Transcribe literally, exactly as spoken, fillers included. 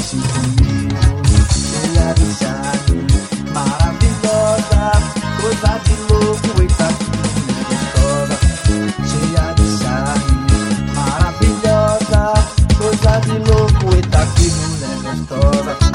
Desce comigo, cheia de charme, maravilhosa, coisa de louco, eita que mulher gostosa. Cheia de charme, maravilhosa, coisa de louco, eita que mulher gostosa.